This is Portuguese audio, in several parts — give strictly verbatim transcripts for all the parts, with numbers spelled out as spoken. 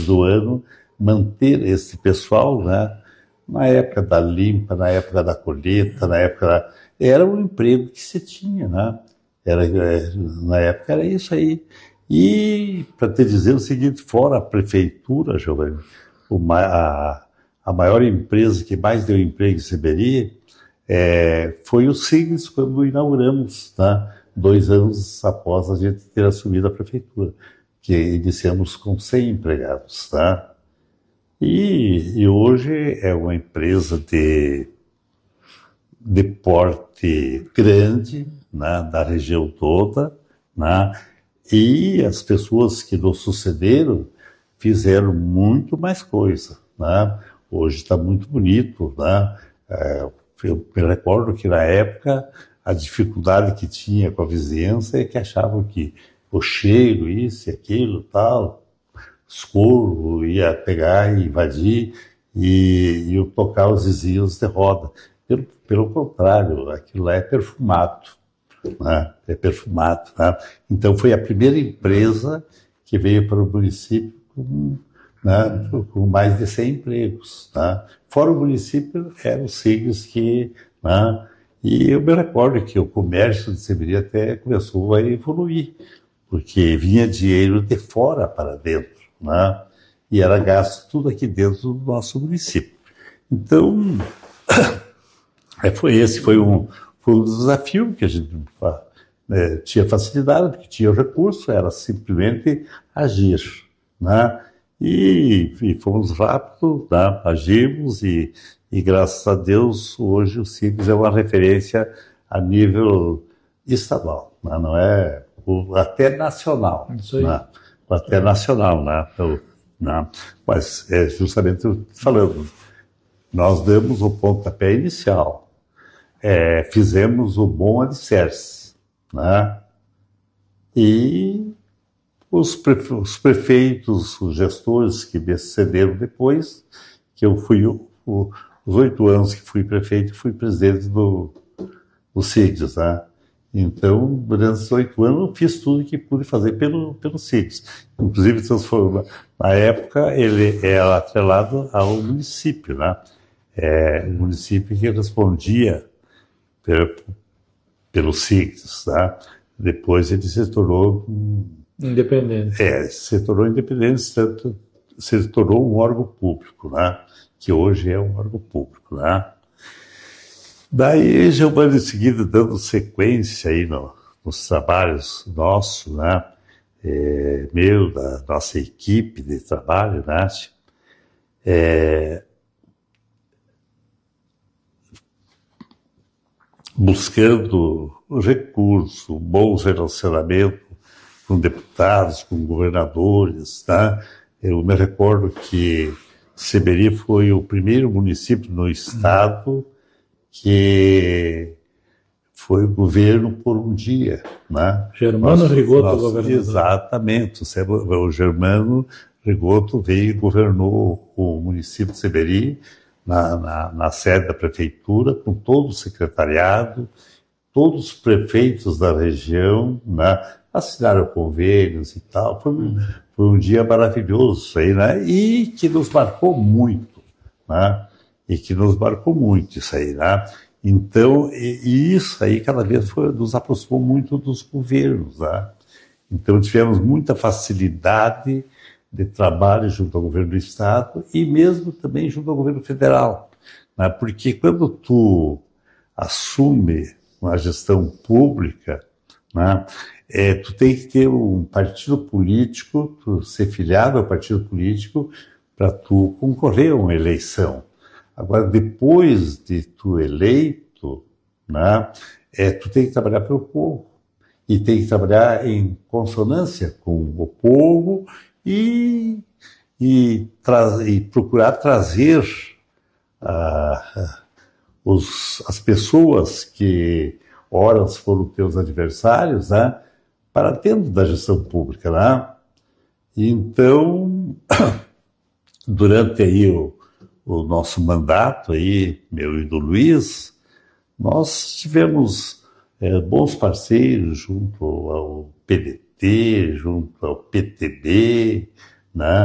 do ano, manter esse pessoal, né? Na época da limpa, na época da colheita, na época da... Era um emprego que se tinha, né? Era, na época era isso aí. E, para te dizer o seguinte, fora a prefeitura, Giovanni, uma, a, a maior empresa que mais deu emprego em Seberi é, foi o Signes, quando inauguramos, né? Dois anos após a gente ter assumido a prefeitura, que iniciamos com cem empregados, tá? E, e hoje é uma empresa de, de porte grande, né, da região toda, né, e as pessoas que nos sucederam fizeram muito mais coisa, né? Hoje está muito bonito, né? É, eu me recordo que na época a dificuldade que tinha com a vizinhança é que achavam que o cheiro, isso e aquilo, tal, escuro, ia pegar e invadir e, e tocar os vizinhos de roda. Pelo, pelo contrário, aquilo lá é perfumado, né? É perfumado, né? Então foi a primeira empresa que veio para o município com, né, com mais de cem empregos, né? Fora o município, eram os signos que... Né, e eu me recordo que o comércio de Seberi até começou a evoluir, porque vinha dinheiro de fora para dentro, né? E era gasto tudo aqui dentro do nosso município. Então, foi esse foi um, foi um desafio que a gente né, tinha facilidade, porque tinha o recurso, era simplesmente agir, né? E, e fomos rápidos, né? Agimos e, e, graças a Deus, hoje o Signos é uma referência a nível estadual, né? Não é até nacional, Isso aí. Né? Até nacional, né? Eu, né? Mas é justamente falando, nós demos o pontapé inicial, é, fizemos o bom alicerce, né? E os, prefe- os prefeitos, os gestores que me sucederam depois, que eu fui o, o, os oito anos que fui prefeito, fui presidente do, do Signos, né? Então, durante esses oito anos, eu fiz tudo que pude fazer pelo, pelo Signos. Inclusive, transforma, na época, ele era atrelado ao município, né? É, o município que respondia pelo, pelo Signos, né? Depois ele se tornou... Independente. É, se tornou independente, tanto se tornou um órgão público, né? Que hoje é um órgão público, né? Daí, Giovanni, em seguida, dando sequência aí no, nos trabalhos nossos, né? É, meu, da nossa equipe de trabalho, né? É, buscando recurso, bons relacionamentos com deputados, com governadores, tá? Eu me recordo que Seberi foi o primeiro município no estado que foi governo por um dia, né? Germano Nós, Rigoto, nós, governador. Exatamente, o Germano Rigoto veio e governou o município de Seberi na, na, na sede da prefeitura, com todo o secretariado, todos os prefeitos da região, né? Assinaram convênios e tal. Foi, um- foi um dia maravilhoso isso aí, né? E que nos marcou muito, né? E que nos marcou muito isso aí, né? Então, e, e isso aí cada vez foi, nos aproximou muito dos governos, né? Então tivemos muita facilidade de trabalho junto ao governo do estado e mesmo também junto ao governo federal, né? Porque quando tu assume uma gestão pública, né, é, tu tem que ter um partido político, tu ser filiado ao partido político para tu concorrer a uma eleição. Agora, depois de tu eleito, né, é, tu tem que trabalhar pelo povo e tem que trabalhar em consonância com o povo e, e, tra- e procurar trazer ah, os, as pessoas que horas foram teus adversários, né, para dentro da gestão pública, né? Então, durante aí o, o nosso mandato aí, meu e do Luiz, nós tivemos eh, bons parceiros junto ao P D T, junto ao P T B, né?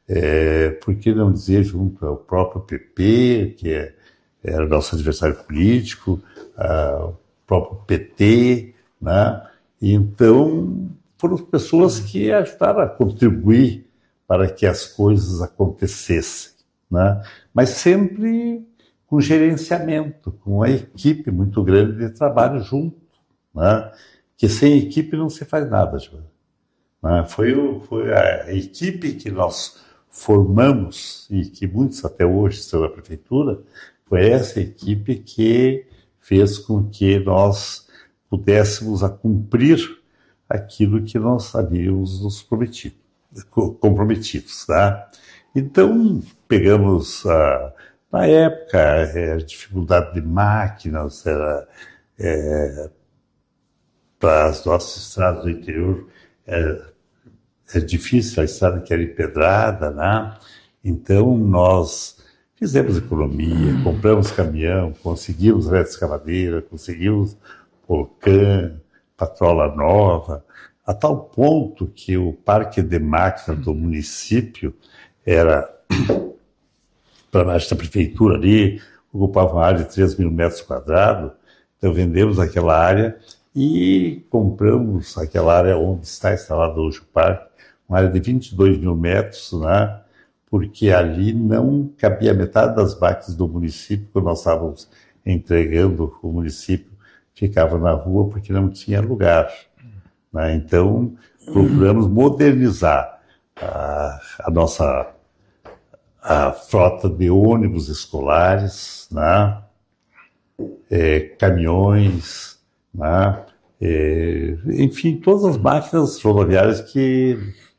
É, por que não dizer junto ao próprio P P, que é, era nosso adversário político, ao próprio P T, né? E então foram pessoas que ajudaram a contribuir para que as coisas acontecessem, né? Mas sempre com gerenciamento, com uma equipe muito grande de trabalho junto, né? Que sem equipe não se faz nada, João. Né? Foi, o, foi a equipe que nós formamos e que muitos até hoje estão na prefeitura, foi essa equipe que fez com que nós pudéssemos a cumprir aquilo que nós havíamos nos prometido, comprometidos, tá? Então, pegamos, a, na época, a dificuldade de máquinas, era, é, para as nossas estradas do interior, é, é difícil, a estrada que era empedrada, né? Então, nós fizemos economia, compramos caminhão, conseguimos retroescavadeira, conseguimos Volcan, patrola nova, a tal ponto que o parque de máquinas do município era, para baixo da prefeitura ali, ocupava uma área de três mil metros quadrados, então vendemos aquela área e compramos aquela área onde está instalado hoje o parque, uma área de vinte e dois mil metros, né? Porque ali não cabia metade das máquinas do município, quando nós estávamos entregando o município, ficava na rua porque não tinha lugar, né? Então, procuramos modernizar a, a nossa a frota de ônibus escolares, né? É, caminhões, né? É, enfim, todas as máquinas rodoviárias que,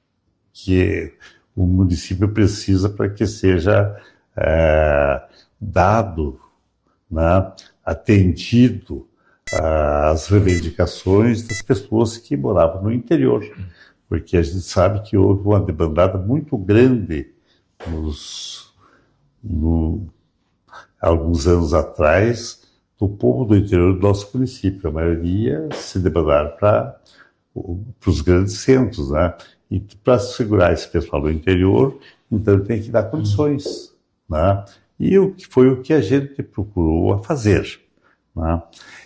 que o município precisa para que seja é, dado, né? Atendido às reivindicações das pessoas que moravam no interior, porque a gente sabe que houve uma debandada muito grande nos, no, alguns anos atrás do povo do interior do nosso município. A maioria se debandaram para os grandes centros, né? E para segurar esse pessoal do interior, então tem que dar condições, né? E o que foi o que a gente procurou a fazer, né?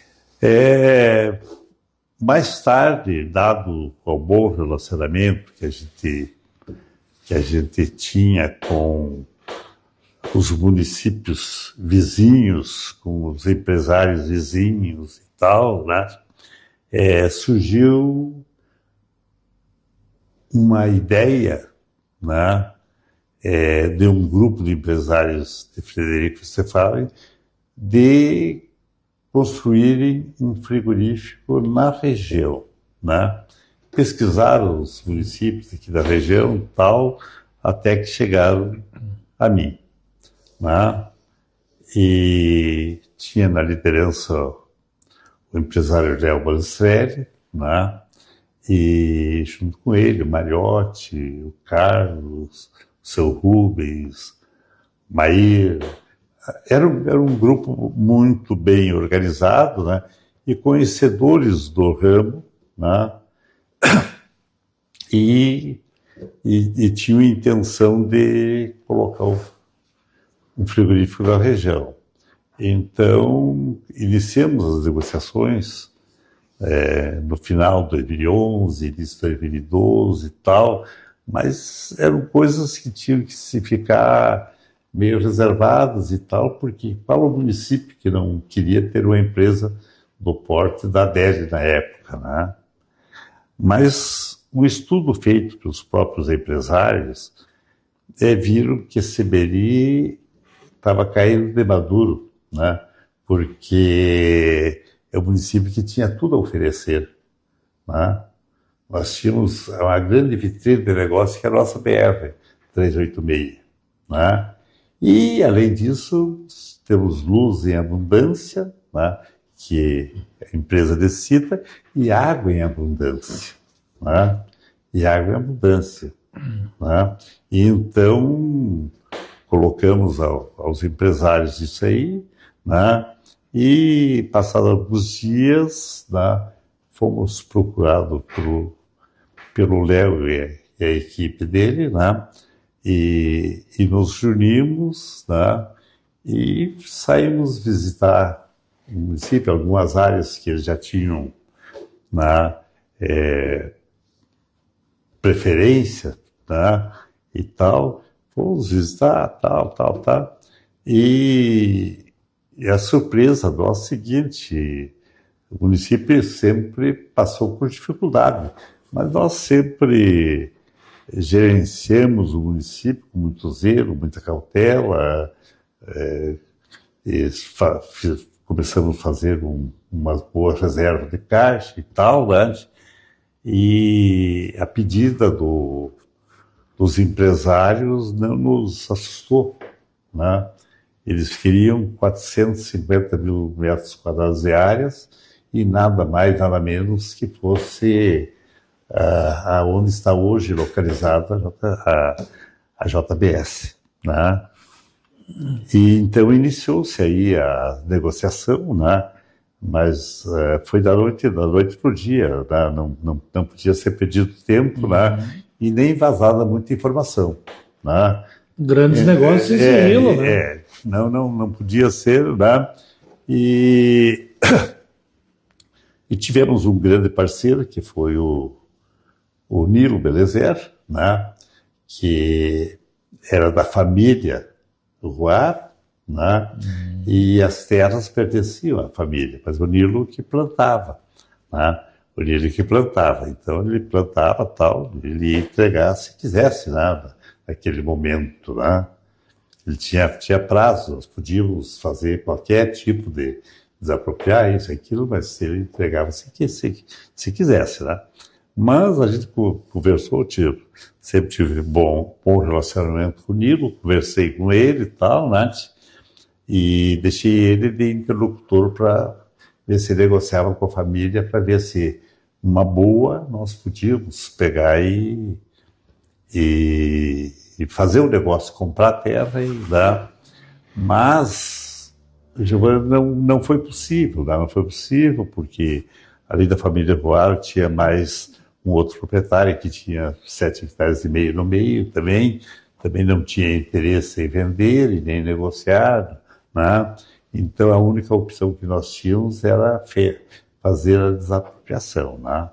É, mais tarde, dado o bom relacionamento que a gente que a gente tinha com os municípios vizinhos, com os empresários vizinhos e tal, né? É, surgiu uma ideia, né? É, de um grupo de empresários de Frederico Westphalen de construírem um frigorífico na região, né? Pesquisaram os municípios aqui da região tal, até que chegaram a mim, né? E tinha na liderança o empresário Léo Balustrelli, né? E junto com ele o Mariotti, o Carlos, o seu Rubens, Maír. Era um, era um grupo muito bem organizado, né? E conhecedores do ramo, né? E, e, e tinham a intenção de colocar um, um frigorífico na região. Então, iniciamos as negociações é, no final de dois mil e onze, início de dois mil e doze e tal, mas eram coisas que tinham que se ficar meio reservadas e tal, porque para o município que não queria ter uma empresa do porte da Adele na época, né? Mas um estudo feito pelos próprios empresários é, viram que Seberi estava caindo de maduro, né? Porque é um município que tinha tudo a oferecer, né? Nós tínhamos uma grande vitrine de negócio que é a nossa B R trezentos e oitenta e seis, né? E, além disso, temos luz em abundância, né? Que a empresa necessita, e água em abundância, né? E água em abundância, né? E então colocamos ao, aos empresários isso aí, né? E passados alguns dias, né, fomos procurados pelo, pelo Léo e, e a equipe dele, né? e, e nos reunimos, né, e saímos visitar o município, algumas áreas que eles já tinham, né, é, preferência, né, e tal, fomos visitar, tal, tal, tal, e, e a surpresa nossa é a seguinte: o município sempre passou por dificuldade, mas nós sempre gerenciamos o município com muito zelo, muita cautela, é, e fa- fiz- começamos a fazer um, umas boas reservas de caixa e tal, né? E a pedida do, dos empresários não nos assustou, né? Eles queriam quatrocentos e cinquenta mil metros quadrados de áreas e nada mais, nada menos que fosse ah, aonde está hoje localizada a, J- a, a J B S, né? E então iniciou-se aí a negociação, né? Mas eh, foi da noite, da noite para o dia, né? Não, não, não podia ser perdido tempo, né? E nem vazada muita informação, né? Grandes É, negócios em é, sigilo, né? é, não, não, não podia ser, né? E, e tivemos um grande parceiro, que foi o, o Nilo Belezer, né? Que era da família do Ruar, né? E as terras pertenciam à família, mas o Nilo que plantava, né? O Nilo que plantava, então ele plantava tal, ele ia entregar se quisesse, né? Naquele momento, né? Ele tinha, tinha prazo, nós podíamos fazer qualquer tipo de desapropriar isso, aquilo, mas ele entregava se, se, se quisesse, né? Mas a gente conversou, tive, sempre tive bom, bom relacionamento com o Nilo, conversei com ele e tal, né? E deixei ele de interlocutor para ver se negociava com a família, para ver se, uma boa, nós podíamos pegar e, e, e fazer o negócio, comprar a terra e dar. Mas, Giovana, não, não foi possível, né? Não foi possível, porque além da família Voar, tinha mais um outro proprietário que tinha sete hectares e meio no meio também, também não tinha interesse em vender e nem negociar, né? Então a única opção que nós tínhamos era fazer a desapropriação, né?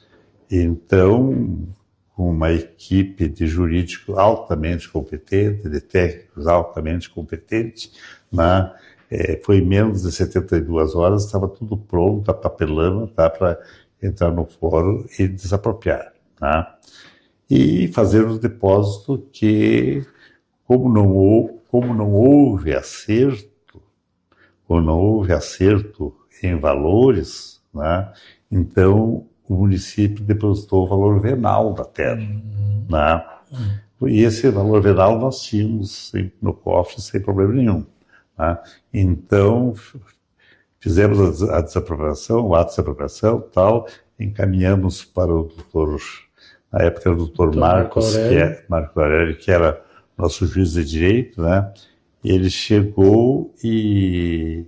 Então, com uma equipe de jurídico altamente competente, de técnicos altamente competentes, né? É, foi em menos de setenta e duas horas, estava tudo pronto, a papelama, tá, para entrar no fórum e desapropriar, tá? E fazer os depósitos que, como não, houve, como não houve acerto, como não houve acerto em valores, né? Então o município depositou o valor venal da terra, uhum. Né? Uhum. E esse valor venal nós tínhamos no cofre sem problema nenhum. Né? Então fizemos a desapropriação, o ato de desapropriação, tal, encaminhamos para o doutor, na época era o doutor Marcos, que é Marco Aurélio, que era nosso juiz de direito, né? Ele chegou e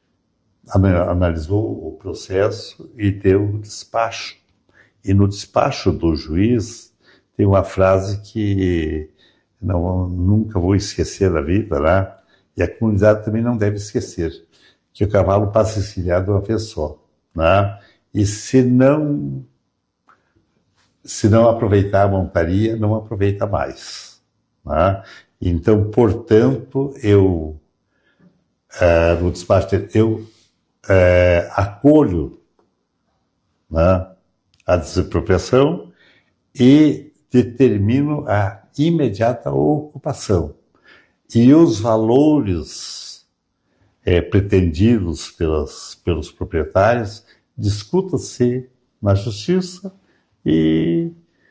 analisou o processo e deu o despacho. E no despacho do juiz tem uma frase que não, nunca vou esquecer da vida, né? E a comunidade também não deve esquecer, que o cavalo passa encilhado uma vez só, né? E se não, se não aproveitar a montaria, não aproveita mais, né? Então, portanto, eu, é, no despacho, eu é, acolho, né, a desapropriação e determino a imediata ocupação. E os valores é, pretendidos pelas, pelos proprietários discuta-se na justiça e,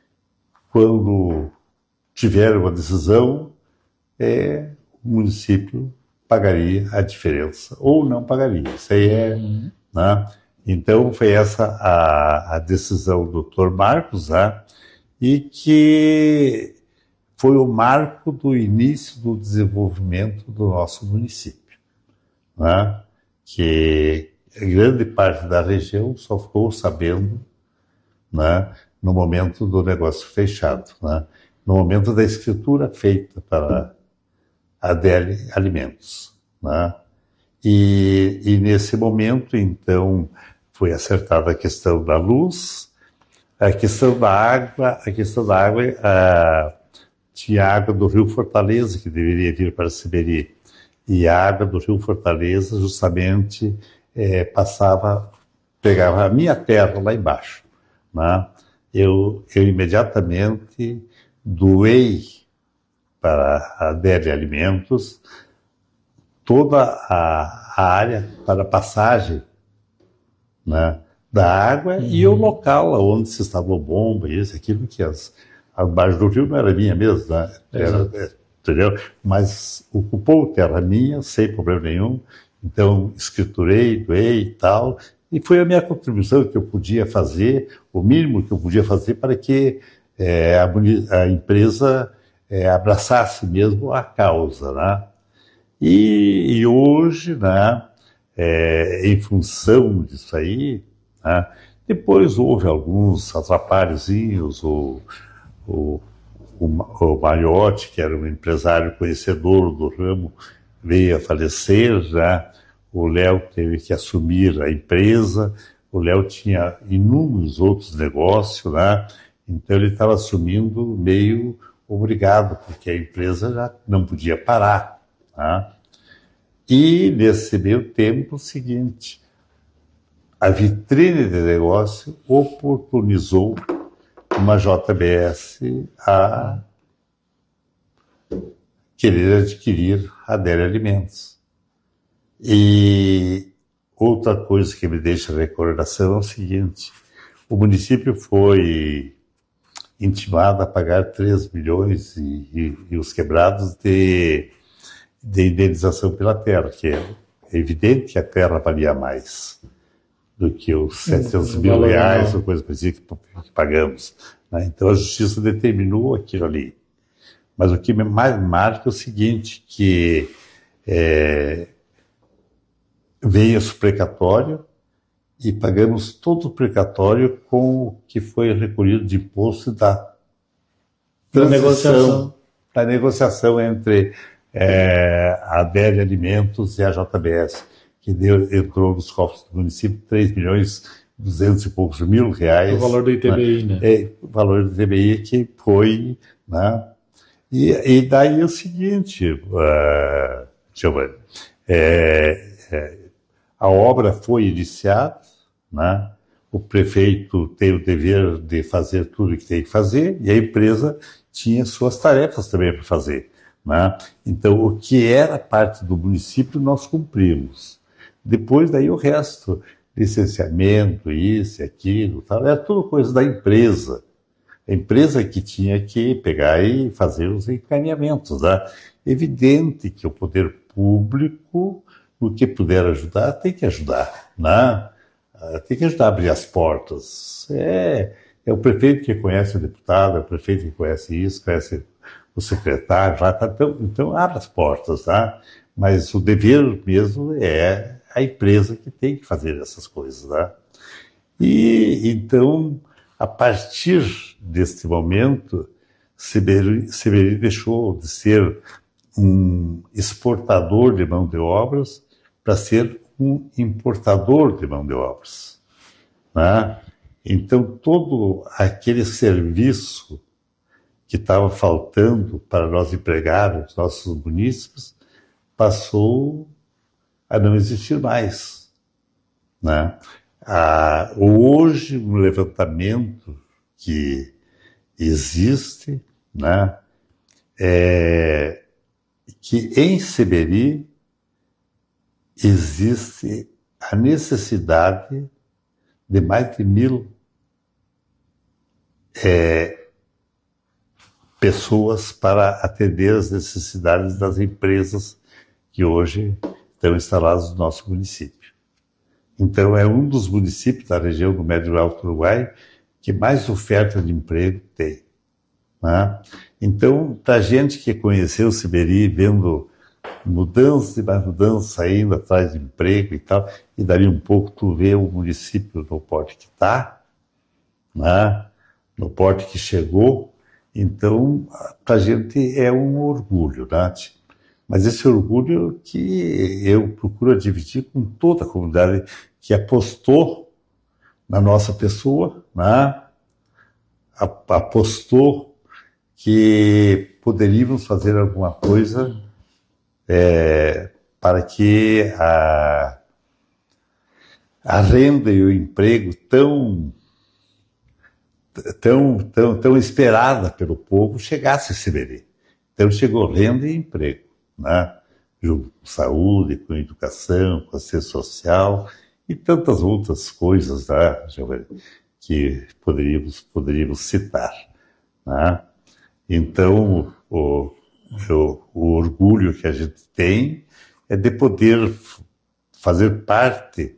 quando tiver uma decisão, é, o município pagaria a diferença ou não pagaria. Isso aí é, uhum. Né? Então foi essa a, a decisão do doutor Marcos, né? E que foi o marco do início do desenvolvimento do nosso município, né? Que grande parte da região só ficou sabendo, né, no momento do negócio fechado, né? no momento da escritura feita para a Adélia Alimentos, né? E, e nesse momento, então, foi acertada a questão da luz, a questão da água, a questão da água, a, tinha água do Rio Fortaleza, que deveria vir para Seberi, e a água do Rio Fortaleza justamente é, passava, pegava a minha terra lá embaixo, né? Eu, eu imediatamente doei para a Adélia Alimentos toda a, a área para passagem, né, da água, uhum, e o local onde se instalou bomba, isso, aquilo que as, a margem do rio não era minha mesmo, né? Era, entendeu? Mas ocupou terra minha, sem problema nenhum, então escriturei, doei e tal, e foi a minha contribuição que eu podia fazer, o mínimo que eu podia fazer para que é, a, a empresa é, abraçasse mesmo a causa, né? E, e hoje, né, é, em função disso aí, né, depois houve alguns atrapalhozinhos, o, o, o, o Mariotti, que era um empresário conhecedor do ramo, veio a falecer, né? O Léo teve que assumir a empresa, o Léo tinha inúmeros outros negócios, né? Então ele estava assumindo meio obrigado, porque a empresa já não podia parar, né? E nesse meio tempo, o seguinte, a vitrine de negócio oportunizou uma J B S a querer adquirir a Adélia Alimentos. E outra coisa que me deixa recordação é o seguinte, o município foi intimado a pagar três milhões e, e, e os quebrados de, de indenização pela terra, que é evidente que a terra valia mais do que os setecentos mil reais ou coisa parecida que, que pagamos, né? Então a justiça determinou aquilo ali. Mas o que mais marca é o seguinte, que é, veio esse precatório e pagamos todo o precatório com o que foi recolhido de imposto da negociação, da negociação entre é, a Adélia Alimentos e a J B S, que deu, entrou nos cofres do município três milhões e duzentos e poucos mil reais. O valor do I T B I, né? né? É, o valor do I T B I que foi, né? E, e daí é o seguinte, uh, Giovanni, é, é, a obra foi iniciada, né? O prefeito tem o dever de fazer tudo o que tem que fazer e a empresa tinha suas tarefas também para fazer, né? Então, o que era parte do município, nós cumprimos. Depois, daí o resto, licenciamento, isso e aquilo, tal, era tudo coisa da empresa. A empresa que tinha que pegar e fazer os encaminhamentos, né? Evidente que o poder público, no que puder ajudar, tem que ajudar, né? Tem que ajudar a abrir as portas. É, é o prefeito que conhece o deputado, é o prefeito que conhece isso, conhece o secretário, lá, tá, então, então abre as portas, tá? Mas o dever mesmo é a empresa que tem que fazer essas coisas, né? E então, a partir deste momento, Seberi, Seberi deixou de ser um exportador de mão de obras para ser um importador de mão de obras, né? Então, todo aquele serviço que estava faltando para nós empregarmos nossos munícipes passou a não existir mais, né? Ah, hoje, um levantamento que existe, né, é que em Seberi existe a necessidade de mais de mil é, pessoas para atender as necessidades das empresas que hoje estão instaladas no nosso município. Então, é um dos municípios da região do Médio e Alto Uruguai que mais oferta de emprego tem, né? Então, para a gente que conheceu o Seberi, vendo mudança e mais mudança, indo atrás de emprego e tal, e dali um pouco tu vê o município no porte que está, né? No porte que chegou, Então, para a gente é um orgulho, né? Mas esse orgulho que eu procuro dividir com toda a comunidade que apostou na nossa pessoa, né? Apostou que poderíamos fazer alguma coisa é, para que a, a renda e o emprego tão, tão, tão, tão esperada pelo povo chegasse a Seberi. Então chegou renda e emprego, né? Junto com saúde, com educação, com assistência social e tantas outras coisas, né, que poderíamos, poderíamos citar, né? Então, o, o, o orgulho que a gente tem é de poder fazer parte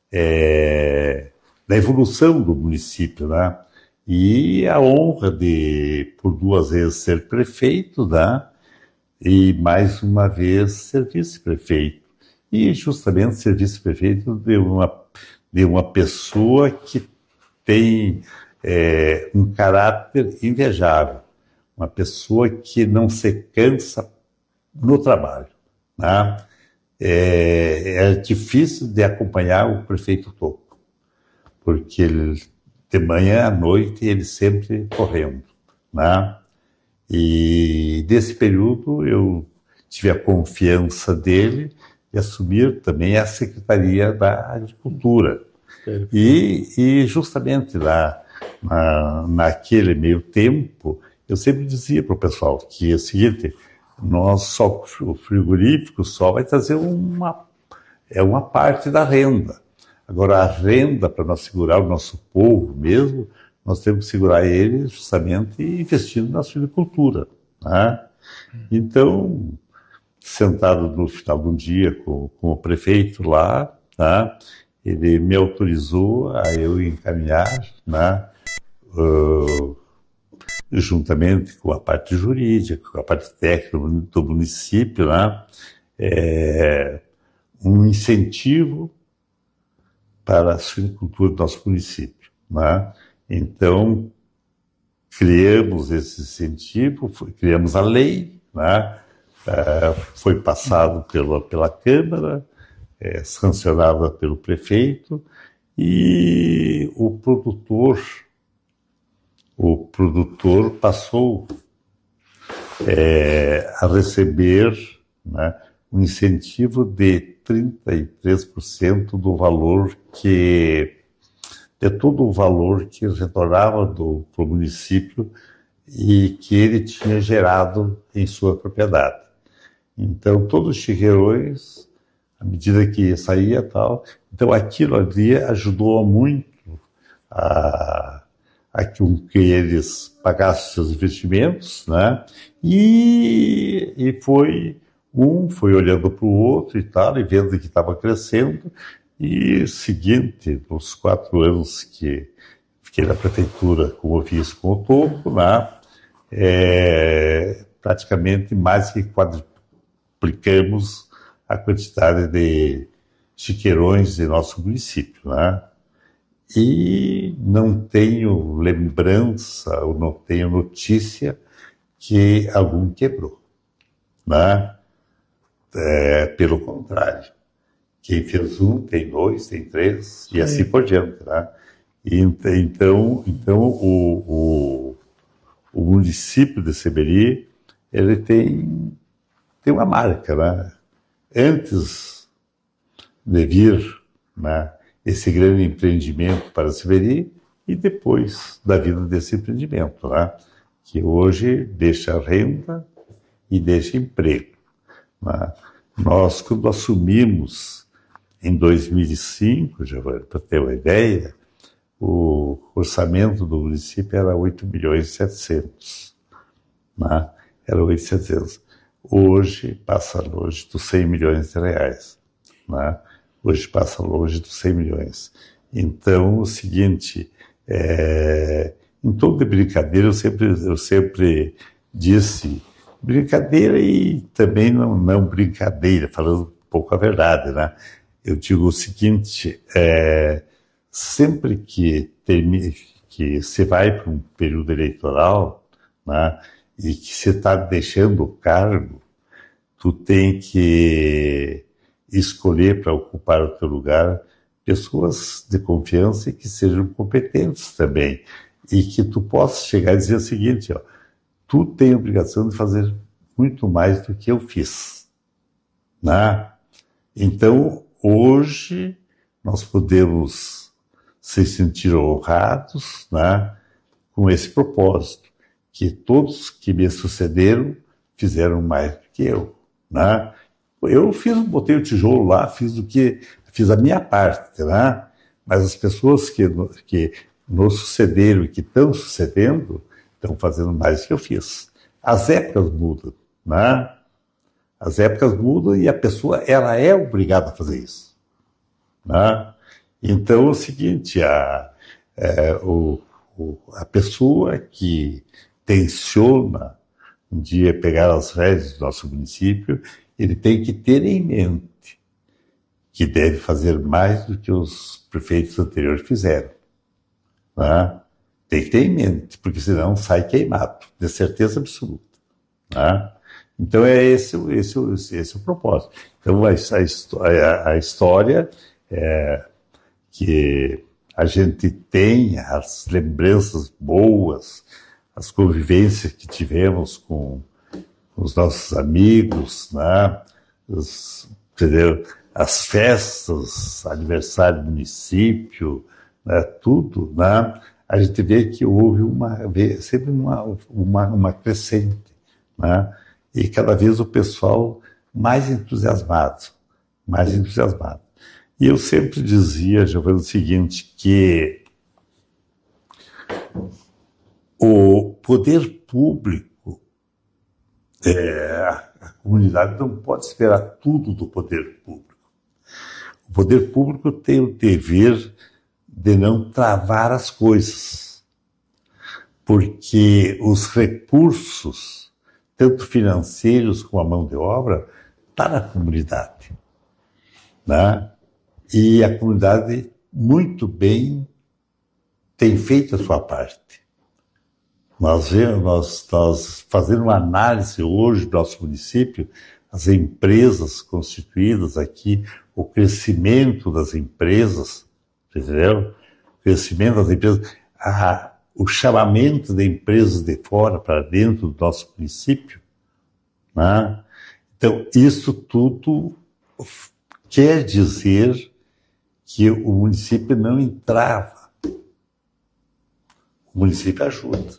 é, da evolução do município, né? E a honra de, por duas vezes, ser prefeito, né? E mais uma vez ser vice-prefeito. E justamente ser vice-prefeito de uma, de uma pessoa que tem é, um caráter invejável. Uma pessoa que não se cansa no trabalho, né? É, é difícil de acompanhar o prefeito Toco, porque ele, de manhã à noite ele sempre correndo, né? E nesse período eu tive a confiança dele de assumir também a Secretaria da Agricultura. E, e justamente lá, na, naquele meio tempo, eu sempre dizia para o pessoal que é o seguinte, nós só, o frigorífico só vai trazer uma, é uma parte da renda. Agora, a renda, para nós segurar o nosso povo mesmo, nós temos que segurar ele justamente investindo na suinocultura, né? Então, sentado no final de um dia com, com o prefeito lá, né, ele me autorizou a eu encaminhar, né, uh, juntamente com a parte jurídica, com a parte técnica do município, né, é, um incentivo para a suinocultura do nosso município, né? Então, criamos esse incentivo, foi, criamos a lei, né? É, foi passado pela, pela Câmara, é, sancionada pelo prefeito, e o produtor, o produtor passou é, a receber, né, um incentivo de trinta e três por cento do valor que, de todo o valor que retornava do, para o município e que ele tinha gerado em sua propriedade. Então, todos os chiqueirões, à medida que saía tal, então aquilo ali ajudou muito a, a que eles pagassem seus investimentos, né? E, e foi, um foi olhando para o outro e tal, e vendo que estava crescendo, e seguinte, nos quatro anos que fiquei na prefeitura como vice com o Toco, né? É, praticamente mais que quadruplicamos a quantidade de chiqueirões de nosso município, né? E não tenho lembrança, ou não tenho notícia que algum quebrou, né? É, pelo contrário, quem fez um tem dois, tem três, e assim por diante, né? E, então, então o, o, o município de Seberi, ele tem, tem uma marca, né? Antes de vir, né, esse grande empreendimento para Seberi, e depois da vida desse empreendimento, né, que hoje deixa renda e deixa emprego, né. Nós, quando assumimos em dois mil e cinco, para ter uma ideia, o orçamento do município era oito milhões e setecentos, né, era oito milhões e setecentos. Hoje passa longe dos cem milhões de reais, né? Hoje passa longe dos cem milhões. Então, o seguinte, é, em tom de brincadeira, eu sempre, eu sempre disse, brincadeira e também não, não brincadeira, falando um pouco a verdade, né? Eu digo o seguinte, é, sempre que, termine, que você vai para um período eleitoral, né? E que se está deixando o cargo, tu tem que escolher para ocupar o teu lugar pessoas de confiança e que sejam competentes também. E que tu possa chegar e dizer o seguinte, ó, tu tem a obrigação de fazer muito mais do que eu fiz, né? Então, hoje, nós podemos se sentir honrados, né, com esse propósito, que todos que me sucederam fizeram mais do que eu, né? Eu fiz, botei o tijolo lá, fiz o que, fiz a minha parte, né? Mas as pessoas que, que nos sucederam e que estão sucedendo, estão fazendo mais do que eu fiz. As épocas mudam, né? As épocas mudam e a pessoa, ela é obrigada a fazer isso, né? Então, é o seguinte, a, é, o, o, a pessoa que tenciona um dia pegar as rédeas do nosso município, ele tem que ter em mente que deve fazer mais do que os prefeitos anteriores fizeram, né? Tem que ter em mente, porque senão sai queimado, de certeza absoluta, né? Então é esse, esse, esse, esse o propósito. Então a, a, a história é que a gente tem as lembranças boas, as convivências que tivemos com os nossos amigos, né? Os, entendeu? As festas, aniversário do município, né? Tudo, né? A gente vê que houve uma, sempre uma, uma, uma crescente, né? E cada vez o pessoal mais entusiasmado, mais entusiasmado. E eu sempre dizia, Giovanni, o seguinte, que o poder público, é, a comunidade não pode esperar tudo do poder público. O poder público tem o dever de não travar as coisas, porque os recursos, tanto financeiros como a mão de obra, está na comunidade, né? E a comunidade muito bem tem feito a sua parte. Nós vemos, nós, nós fazendo uma análise hoje do nosso município, as empresas constituídas aqui, o crescimento das empresas, entendeu? O crescimento das empresas, a, o chamamento de empresas de fora para dentro do nosso município, né? Então, isso tudo quer dizer que o município não entrava. O município ajuda,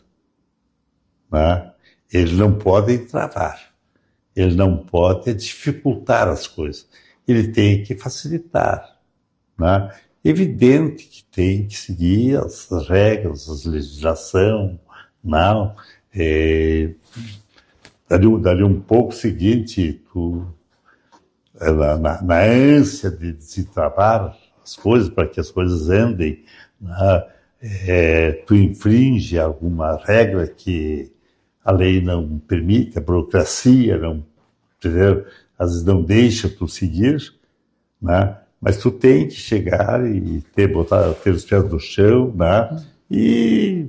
né? Ele não pode travar, ele não pode dificultar as coisas, ele tem que facilitar, né? Evidente que tem que seguir as regras, as legislação, não, é, dali, dali um pouco seguinte, tu, na, na, na ânsia de destravar as coisas, para que as coisas andem, né? É, tu infringe alguma regra que a lei não permite, a burocracia não, entendeu? Às vezes não deixa tu seguir, né? Mas tu tem que chegar e ter, botar, ter os pés no chão, né? E,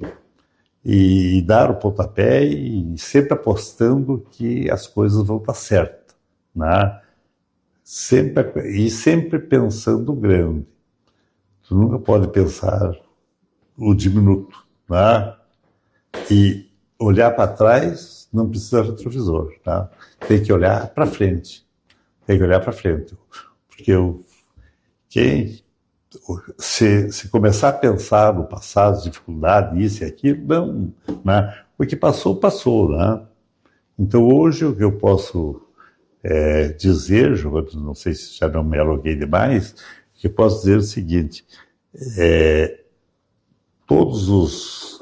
e dar o pontapé e sempre apostando que as coisas vão estar certas, né? Sempre, e sempre pensando grande. Tu nunca pode pensar o diminuto, né? E olhar para trás não precisa de retrovisor, tá? Tem que olhar para frente. Tem que olhar para frente. Porque eu, quem, se, se começar a pensar no passado, dificuldade, isso e aquilo, não, né? O que passou, passou, né? Então hoje o que eu posso é, dizer, não sei se já não me aluguei demais, que eu posso dizer o seguinte, é, todos os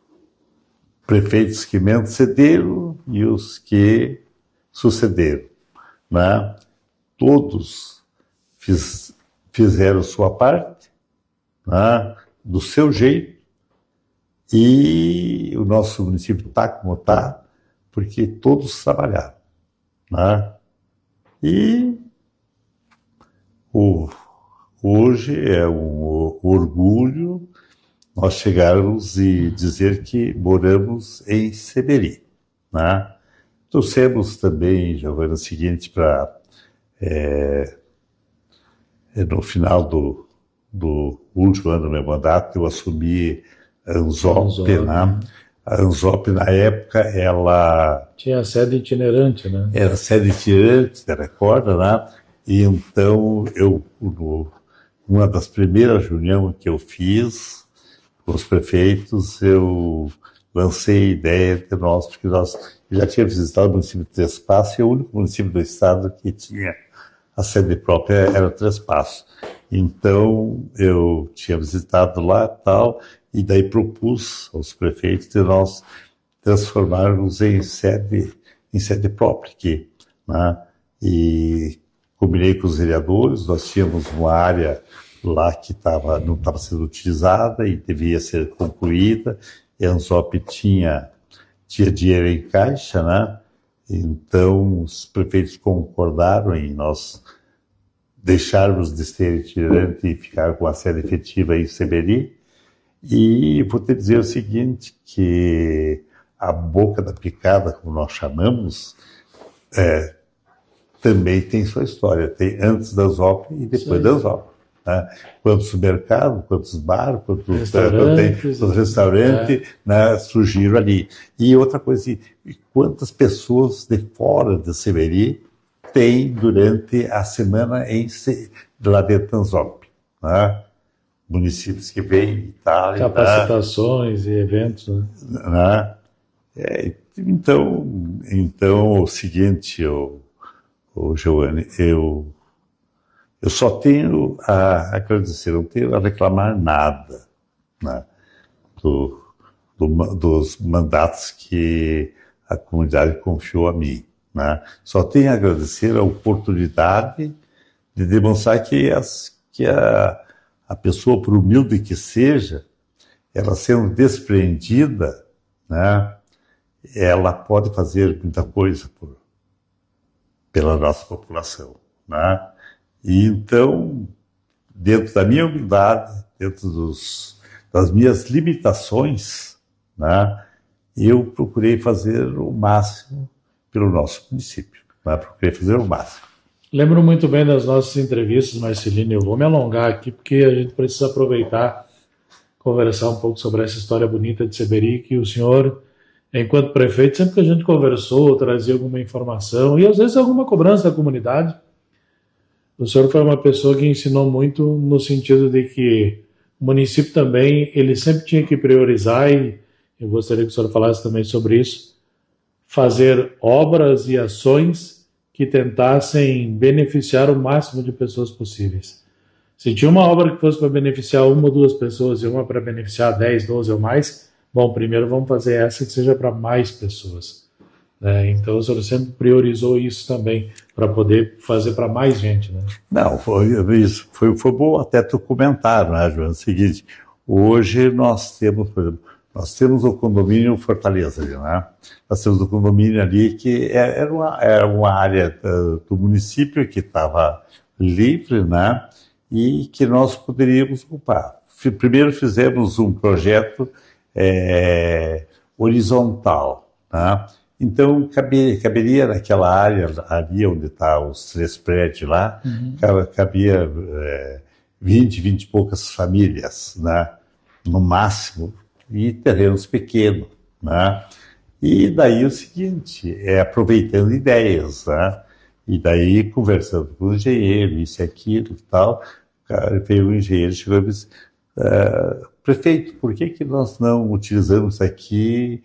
prefeitos que me antecederam e os que sucederam, né? Todos fiz, fizeram sua parte, né? Do seu jeito, e o nosso município está como está, porque todos trabalharam, né? E o, hoje é um orgulho nós chegarmos e dizer que moramos em Seberi, né? Trouxemos também, Giovana, o seguinte, para é, no final do, do último ano do meu mandato, eu assumi a Anzop, Anzop, né? A Anzop, na época, ela... Tinha sede itinerante, né? Era sede itinerante, da recorda, né? E então, eu, no, uma das primeiras reuniões que eu fiz com os prefeitos, eu lancei a ideia de nós, porque nós já tínhamos visitado o município de Três Passos, e o único município do estado que tinha a sede própria era Três Passos. Então, eu tinha visitado lá e tal, e daí propus aos prefeitos de nós transformarmos em sede, em sede própria aqui, né? E combinei com os vereadores, nós tínhamos uma área lá que tava, não estava sendo utilizada e devia ser concluída, e a Anzop tinha, tinha dinheiro em caixa, né? Então, os prefeitos concordaram em nós deixarmos de ser itinerante e ficar com a sede efetiva em Seberi. E vou te dizer o seguinte, que a Boca da Picada, como nós chamamos, é, também tem sua história. Tem antes da Anzop e depois Sim. da Anzop. Né? Quantos mercados, quantos bares, quantos restaurantes, quantos restaurantes é. né, surgiram ali. E outra coisa, quantas pessoas de fora de Seberi tem durante a semana em lá dentro da Anzop, né? Municípios que vêm, Itália... Capacitações né? e eventos, né? né? É, então, então, o seguinte, o, o Giovanni, eu, eu só tenho a agradecer, não tenho a reclamar nada, né? do, do, dos mandatos que a comunidade confiou a mim. Né? Só tenho a agradecer a oportunidade de demonstrar que, as, que a, a pessoa, por humilde que seja, ela sendo despreendida, né, ela pode fazer muita coisa por, pela nossa população. Né? E então, dentro da minha humildade, dentro dos, das minhas limitações, né, eu procurei fazer o máximo pelo nosso município, né? Procurei fazer o máximo. Lembro muito bem das nossas entrevistas, Marcelino, eu vou me alongar aqui, porque a gente precisa aproveitar, conversar um pouco sobre essa história bonita de Seberi, que o senhor, enquanto prefeito, sempre que a gente conversou, trazia alguma informação, e às vezes alguma cobrança da comunidade, o senhor foi uma pessoa que ensinou muito no sentido de que o município também, ele sempre tinha que priorizar, e eu gostaria que o senhor falasse também sobre isso, fazer obras e ações que tentassem beneficiar o máximo de pessoas possíveis. Se tinha uma obra que fosse para beneficiar uma ou duas pessoas e uma para beneficiar dez, doze ou mais, bom, primeiro vamos fazer essa que seja para mais pessoas. Né? Então o senhor sempre priorizou isso também, para poder fazer para mais gente. Né? Não, foi isso. Foi, foi bom até tu comentar, né, João? É o seguinte, hoje nós temos, por exemplo, nós temos o condomínio Fortaleza ali, né? Nós temos o condomínio ali que era uma, era uma área do, do município que estava livre, né? E que nós poderíamos ocupar. Primeiro fizemos um projeto é, horizontal, né? Então caberia, caberia naquela área ali onde está os três prédios lá, uhum. cabia é, vinte, vinte e poucas famílias, né? No máximo, e terrenos pequenos, né? E daí o seguinte, é aproveitando ideias, né? E daí conversando com o engenheiro, isso e aquilo e tal, cara, veio o engenheiro, chegou e disse, uh, prefeito, por que que nós não utilizamos isso aqui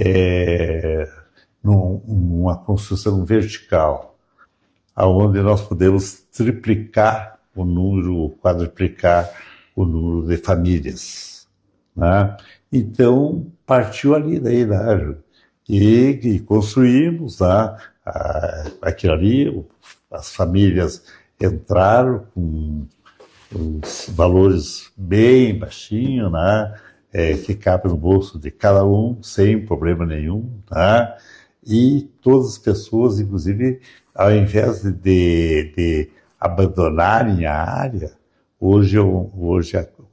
é, num, numa construção vertical, aonde nós podemos triplicar o número, quadruplicar o número de famílias, né? Então, partiu ali daí, né? E, e construímos, né? Aquilo ali, as famílias entraram com os valores bem baixinhos, né? É, que cabe no bolso de cada um, sem problema nenhum, né? E todas as pessoas, inclusive, ao invés de, de abandonarem a área, hoje, hoje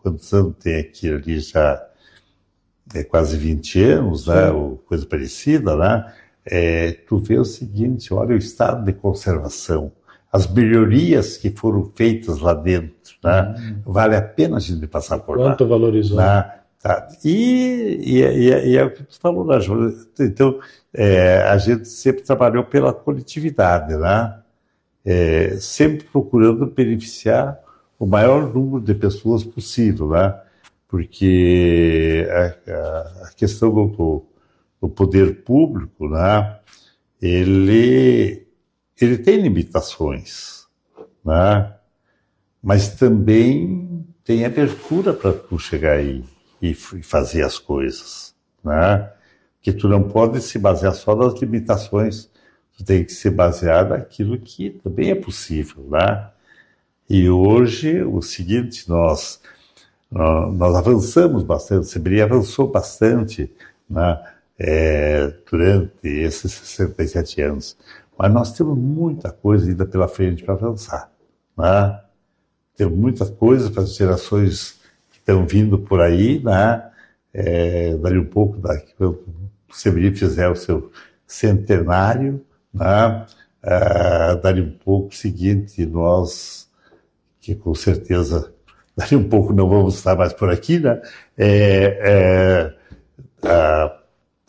quantos anos tem aqui ali já, é quase vinte anos, né, ou coisa parecida, né, é, tu vê o seguinte, olha o estado de conservação, as melhorias que foram feitas lá dentro, né, hum. vale a pena a gente passar por lá. Quanto valorizou. Né? Tá. E, e, e, e é o que tu falou, né, Júlia? Então, é, a gente sempre trabalhou pela coletividade, né? É, sempre procurando beneficiar o maior número de pessoas possível, né? Porque a, a, a questão do, do poder público, né? ele, ele tem limitações, né? Mas também tem abertura para tu chegar aí e fazer as coisas, né? Que tu não pode se basear só nas limitações, tu tem que se basear naquilo que também é possível, né? E hoje, o seguinte, nós, nós avançamos bastante, o Seberi avançou bastante, né? É, durante esses sessenta e sete anos, mas nós temos muita coisa ainda pela frente para avançar, né? Temos muita coisa para as gerações estão vindo por aí, né? É, dali um pouco, daqui, quando o Seberi fizer o seu centenário, né? É, dali um pouco seguinte, nós, que com certeza, dali um pouco não vamos estar mais por aqui, né? É, é, é,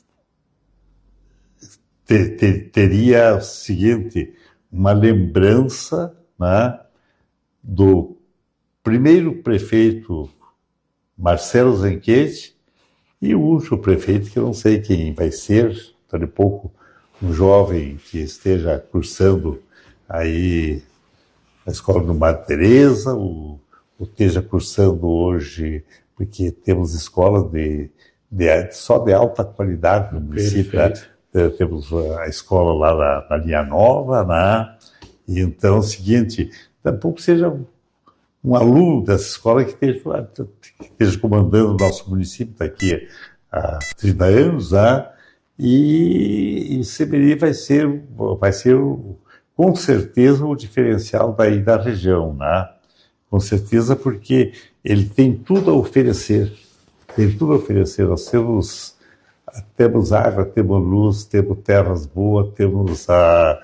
ter, ter, teria o seguinte, uma lembrança, né? Do primeiro prefeito Marcelo Zenquete e o último prefeito, que eu não sei quem vai ser, daqui a pouco um jovem que esteja cursando aí a escola do Madre Teresa, ou, ou esteja cursando hoje, porque temos escolas de, de, só de alta qualidade no município, né? Temos a escola lá na, na Linha Nova, né? E então é o seguinte, tampouco seja um aluno dessa escola que esteja, que esteja comandando o nosso município daqui a trinta anos, né? E, e Seberi vai ser, vai ser com certeza o diferencial daí da região, né? Com certeza, porque ele tem tudo a oferecer, tem tudo a oferecer. Nós temos, temos água, temos luz, temos terras boas, temos a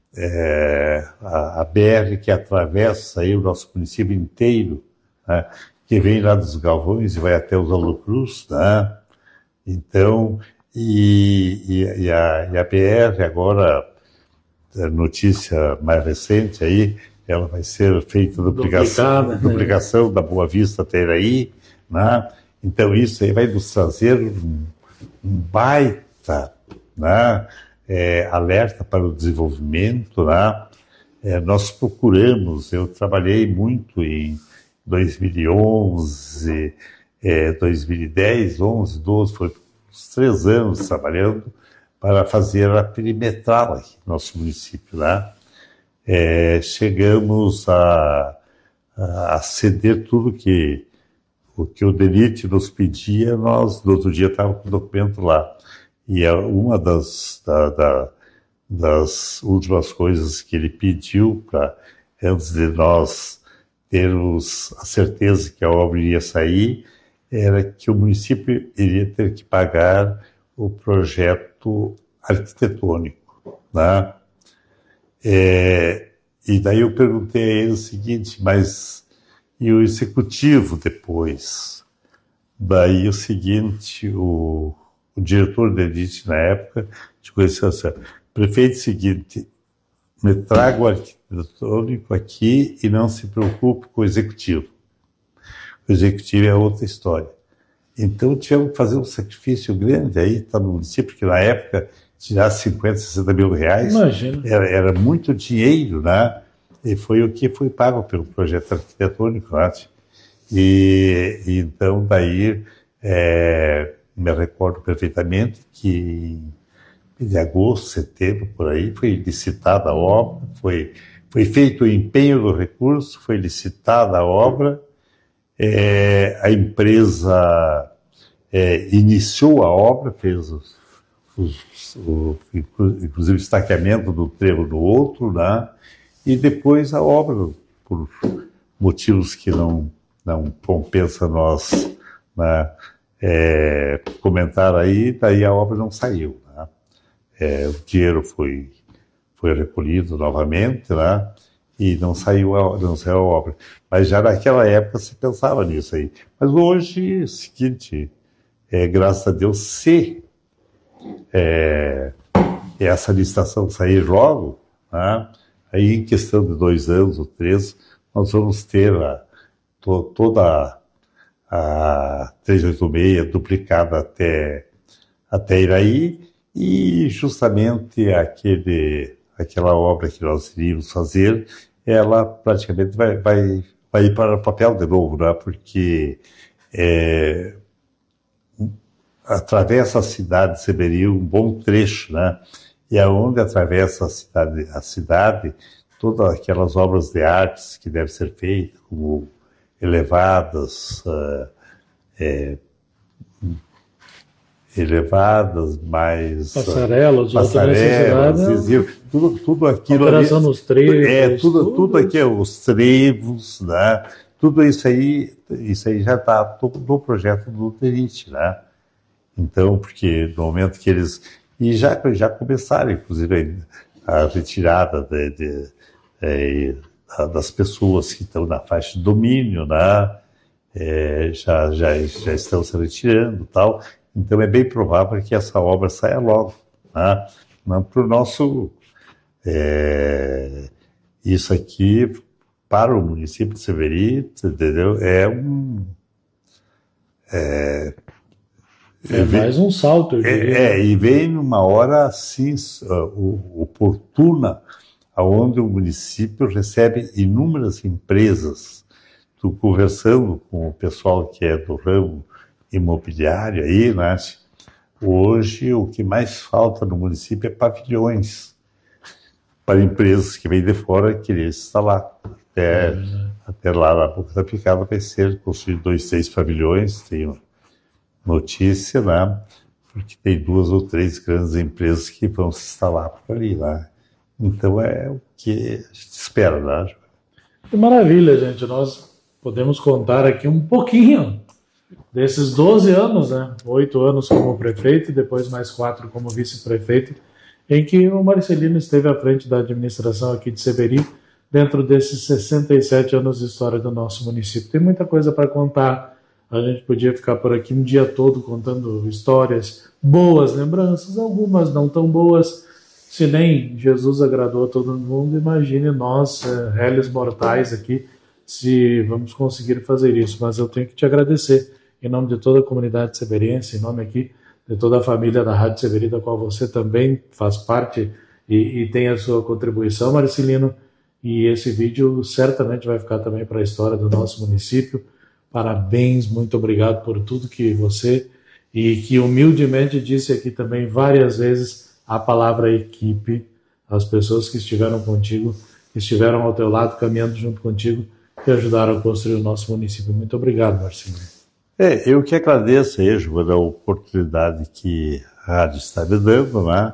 É, a, a B R que atravessa aí o nosso município inteiro, né, que vem lá dos Galvões e vai até os Alocruz, né? Então, e, e, e, a, e a B R agora, a notícia mais recente aí, ela vai ser feita duplicação, duplicação né? da Boa Vista até aí, né? Então isso aí vai nos trazer um, um baita, né? É, alerta para o desenvolvimento, né? É, nós procuramos, eu trabalhei muito em dois mil e onze, é, dois mil e dez, onze, doze, foi uns três anos trabalhando para fazer a perimetral aqui no nosso município, né? É, chegamos a, a ceder tudo que o que o DENIT nos pedia, nós no outro dia estávamos com o documento lá. E uma das, da, da, das últimas coisas que ele pediu, pra, antes de nós termos a certeza que a obra iria sair, era que o município iria ter que pagar o projeto arquitetônico, né? É, e daí eu perguntei a ele o seguinte, mas e o executivo depois? Daí o seguinte, o O diretor da DENIT na época, de conhecer assim, prefeito seguinte, me traga o arquitetônico aqui e não se preocupe com o executivo. O executivo é outra história. Então tivemos que fazer um sacrifício grande aí, tá, no município, porque na época tirar cinquenta, sessenta mil reais era, era muito dinheiro, né? E foi o que foi pago pelo projeto arquitetônico, né? E, e então daí é, me recordo perfeitamente que em agosto, setembro, por aí, foi licitada a obra, foi, foi feito o empenho do recurso, foi licitada a obra, é, a empresa é, iniciou a obra, fez os, os, o, inclusive o estaqueamento do trevo do outro, né? E depois a obra, por motivos que não não compensa nós, né, é, comentar aí, daí a obra não saiu, né? É, o dinheiro foi, foi recolhido novamente, né? E não saiu, a, não saiu a obra. Mas já naquela época se pensava nisso aí. Mas hoje é o seguinte, é, graças a Deus, se é, essa licitação sair logo, né, aí em questão de dois anos ou três, nós vamos ter a, to, toda a trezentos e oitenta e seis duplicada até, até Iraí, e justamente aquele, aquela obra que nós iríamos fazer, ela praticamente vai, vai, vai ir para o papel de novo, né? Porque é, atravessa a cidade de Seberi um bom trecho, né? E aonde atravessa a cidade, a cidade, todas aquelas obras de artes que devem ser feitas, como elevadas, uh, é, elevadas, mais passarelas, uh, passarelas, tudo, tudo aquilo alteração ali, nos trevos, é tudo, tudo, tudo aqui, os trevos, né? Tudo isso aí, isso aí já está no projeto do Terite, né? Então, porque no momento que eles e já já começaram, inclusive, a retirada de, de, de, das pessoas que estão na faixa de domínio, né? É, já, já, já estão se retirando, tal. Então é bem provável que essa obra saia logo, né? Para o nosso é, isso aqui para o município de Seberi, entendeu? É um é, é mais um salto, eu diria. É, é, e vem numa hora assim uh, oportuna, onde o município recebe inúmeras empresas. Estou conversando com o pessoal que é do ramo imobiliário aí, né? Hoje o que mais falta no município é pavilhões para empresas que vêm de fora querer instalar. Até, uhum. até lá na Boca da Picada vai ser construído dois, seis pavilhões, tem notícia, né? Porque tem duas ou três grandes empresas que vão se instalar por ali, né? Então é o que a gente espera, né? Que maravilha, gente. Nós podemos contar aqui um pouquinho desses doze anos, né? Oito anos como prefeito e depois mais quatro como vice-prefeito, em que o Marcelino esteve à frente da administração aqui de Seberi, dentro desses sessenta e sete anos de história do nosso município. Tem muita coisa para contar. A gente podia ficar por aqui um dia todo contando histórias, boas lembranças, algumas não tão boas. Se nem Jesus agradou a todo mundo, imagine nós, é, réis mortais aqui, se vamos conseguir fazer isso. Mas eu tenho que te agradecer, em nome de toda a comunidade seberiense, em nome aqui de toda a família da Rádio Seberi, da qual você também faz parte e, e tem a sua contribuição, Marcelino. E esse vídeo certamente vai ficar também para a história do nosso município. Parabéns, muito obrigado por tudo que você e que humildemente disse aqui também várias vezes a palavra equipe, as pessoas que estiveram contigo, que estiveram ao teu lado, caminhando junto contigo, que ajudaram a construir o nosso município. Muito obrigado, Marcinho. É, eu que agradeço aí, João, a oportunidade que a rádio está me dando, né,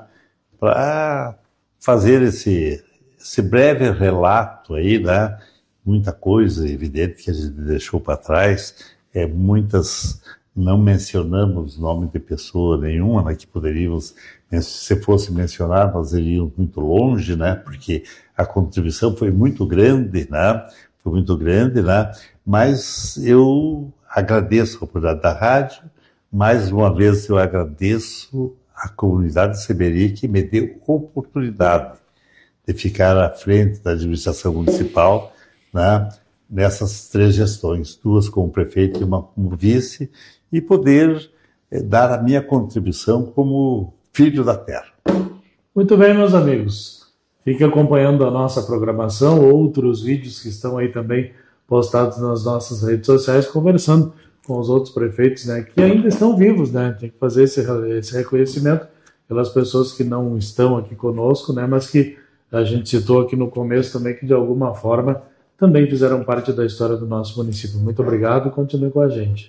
para fazer esse, esse breve relato aí, né, muita coisa evidente que a gente deixou para trás, é, muitas não mencionamos nome de pessoa nenhuma, né, que poderíamos, se fosse mencionar, nós iríamos muito longe, né, porque a contribuição foi muito grande, né, foi muito grande, né, mas eu agradeço a oportunidade da rádio, mais uma vez eu agradeço a comunidade de Seberi que me deu oportunidade de ficar à frente da administração municipal, né, nessas três gestões, duas como prefeito e uma como vice, e poder eh, dar a minha contribuição como filho da terra. Muito bem, meus amigos. Fique acompanhando a nossa programação, outros vídeos que estão aí também postados nas nossas redes sociais, conversando com os outros prefeitos, né, que ainda estão vivos, né, tem que fazer esse, esse reconhecimento pelas pessoas que não estão aqui conosco, né, mas que a gente citou aqui no começo também, que de alguma forma também fizeram parte da história do nosso município. Muito obrigado e continue com a gente.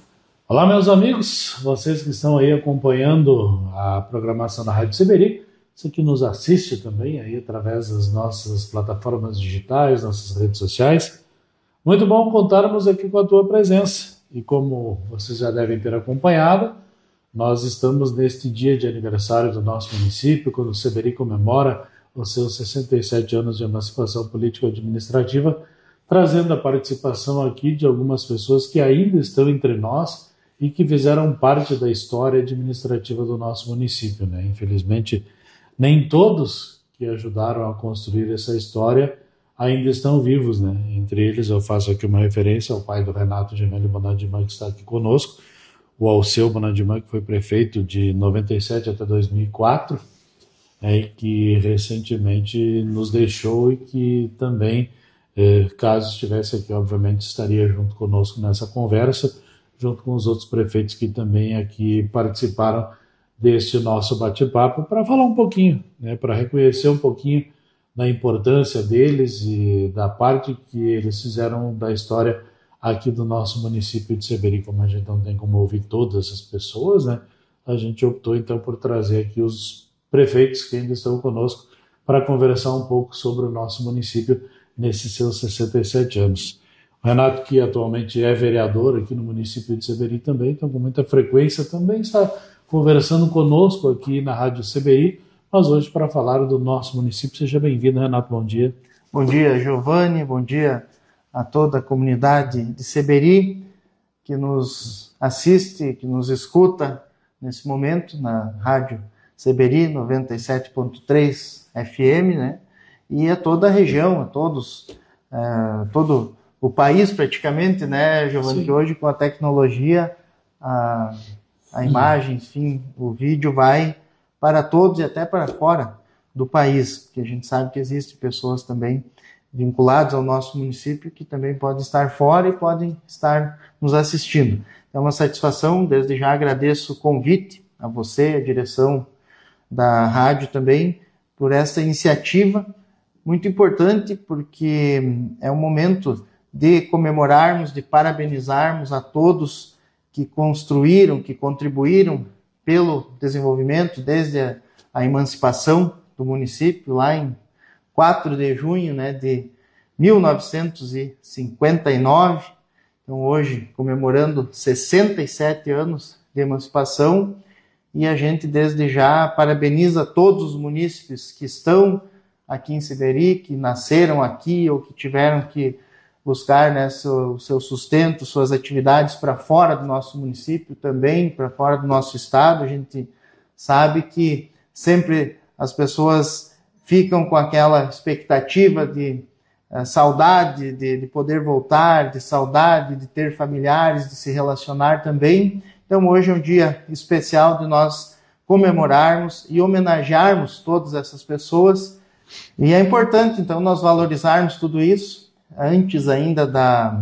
Olá, meus amigos, vocês que estão aí acompanhando a programação da Rádio Seberi, você que nos assiste também aí através das nossas plataformas digitais, nossas redes sociais. Muito bom contarmos aqui com a tua presença. E como vocês já devem ter acompanhado, nós estamos neste dia de aniversário do nosso município, quando o Seberi comemora os seus sessenta e sete anos de emancipação político-administrativa, trazendo a participação aqui de algumas pessoas que ainda estão entre nós e que fizeram parte da história administrativa do nosso município, né? Infelizmente, nem todos que ajudaram a construir essa história ainda estão vivos, né? Entre eles, eu faço aqui uma referência ao pai do Renato Gemelli Bonadimã, que está aqui conosco, o Alceu Bonadimã, que foi prefeito de noventa e sete até dois mil e quatro, é, que recentemente nos deixou e que também, eh, caso estivesse aqui, obviamente estaria junto conosco nessa conversa, junto com os outros prefeitos que também aqui participaram deste nosso bate-papo, para falar um pouquinho, né, para reconhecer um pouquinho da importância deles e da parte que eles fizeram da história aqui do nosso município de Seberi. Como a gente não tem como ouvir todas essas pessoas, né, a gente optou então por trazer aqui os prefeitos que ainda estão conosco para conversar um pouco sobre o nosso município nesses seus sessenta e sete anos. O Renato, que atualmente é vereador aqui no município de Seberi também, então com muita frequência também está conversando conosco aqui na Rádio Seberi, mas hoje para falar do nosso município. Seja bem-vindo, Renato, bom dia. Bom dia, Giovanni, bom dia a toda a comunidade de Seberi que nos assiste, que nos escuta nesse momento na Rádio Seberi noventa e sete ponto três F M, né? E a toda a região, a todos, uh, todo o país praticamente, né, Giovanni, que hoje com a tecnologia, a, a imagem, enfim, o vídeo vai para todos e até para fora do país, porque a gente sabe que existem pessoas também vinculadas ao nosso município que também podem estar fora e podem estar nos assistindo. É uma satisfação, desde já agradeço o convite a você, a direção da rádio também, por essa iniciativa muito importante, porque é um momento de comemorarmos, de parabenizarmos a todos que construíram, que contribuíram pelo desenvolvimento desde a, a emancipação do município, lá em quatro de junho, né, de mil novecentos e cinquenta e nove. Então, hoje, comemorando sessenta e sete anos de emancipação, e a gente, desde já, parabeniza todos os munícipes que estão aqui em Seberi, que nasceram aqui ou que tiveram que buscar, né, seu, seu sustento, suas atividades para fora do nosso município também, para fora do nosso estado. A gente sabe que sempre as pessoas ficam com aquela expectativa de uh, saudade, de, de poder voltar, de saudade de ter familiares, de se relacionar também. Então hoje é um dia especial de nós comemorarmos e homenagearmos todas essas pessoas. E é importante, então, nós valorizarmos tudo isso antes ainda da,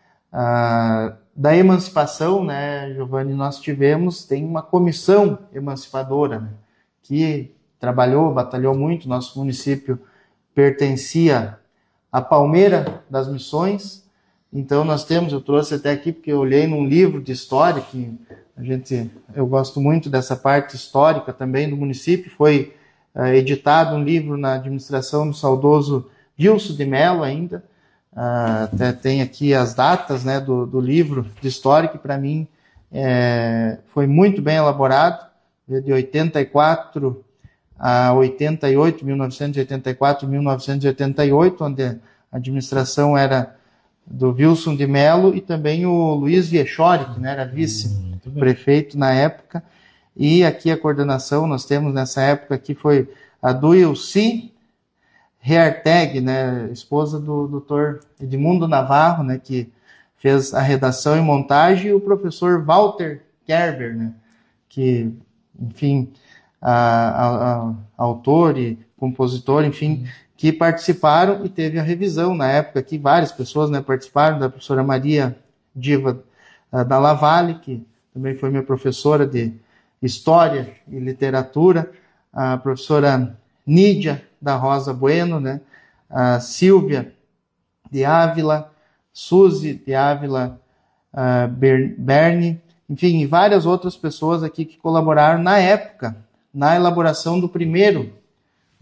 uh, da emancipação, né, Giovanni? Nós tivemos, tem uma comissão emancipadora, né, que trabalhou, batalhou muito. Nosso município pertencia à Palmeira das Missões. Então nós temos, eu trouxe até aqui porque eu olhei num livro de história, que a gente, eu gosto muito dessa parte histórica também do município. Foi uh, editado um livro na administração do saudoso Wilson de Mello ainda. Uh, até tem aqui as datas, né, do, do livro de história, que para mim é, foi muito bem elaborado, de oitenta e quatro a oitenta e oito, mil novecentos e oitenta e quatro a mil novecentos e oitenta e oito, onde a administração era do Wilson de Mello e também o Luiz Viechori, que, né, era vice-prefeito na época. E aqui a coordenação nós temos nessa época aqui foi a do Ilci Rearteg, né, esposa do doutor Edmundo Navarro, né, que fez a redação e montagem, e o professor Walter Kerber, né, que, enfim, a, a, a, autor e compositor, enfim, que participaram, e teve a revisão na época que várias pessoas, né, participaram, da professora Maria Diva uh, da Lavalle, que também foi minha professora de História e Literatura, a professora Nídia da Rosa Bueno, né, a Silvia de Ávila, Suzy de Ávila uh, Berni, enfim, e várias outras pessoas aqui que colaboraram na época, na elaboração do primeiro